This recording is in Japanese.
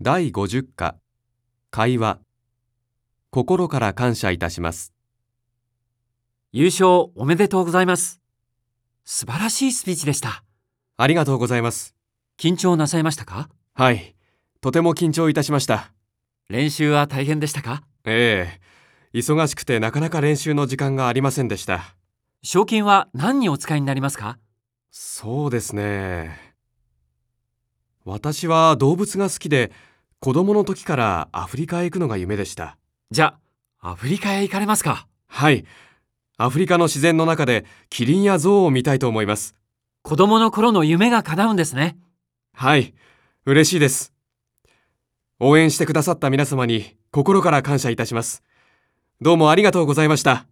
第50課、会話。心から感謝いたします。 優勝おめでとうございます。素晴らしいスピーチでした。 ありがとうございます。 緊張なさいましたか？ はい、とても緊張いたしました。 練習は大変でしたか？ ええ、忙しくてなかなか練習の時間がありませんでした。 賞金は何にお使いになりますか？ そうですね。私は動物が好きで、子供の時からアフリカへ行くのが夢でした。 じゃあ、アフリカへ行かれますか？ はい、アフリカの自然の中でキリンやゾウを見たいと思います。 子供の頃の夢が叶うんですね。 はい、嬉しいです。応援してくださった皆様に心から感謝いたします。どうもありがとうございました。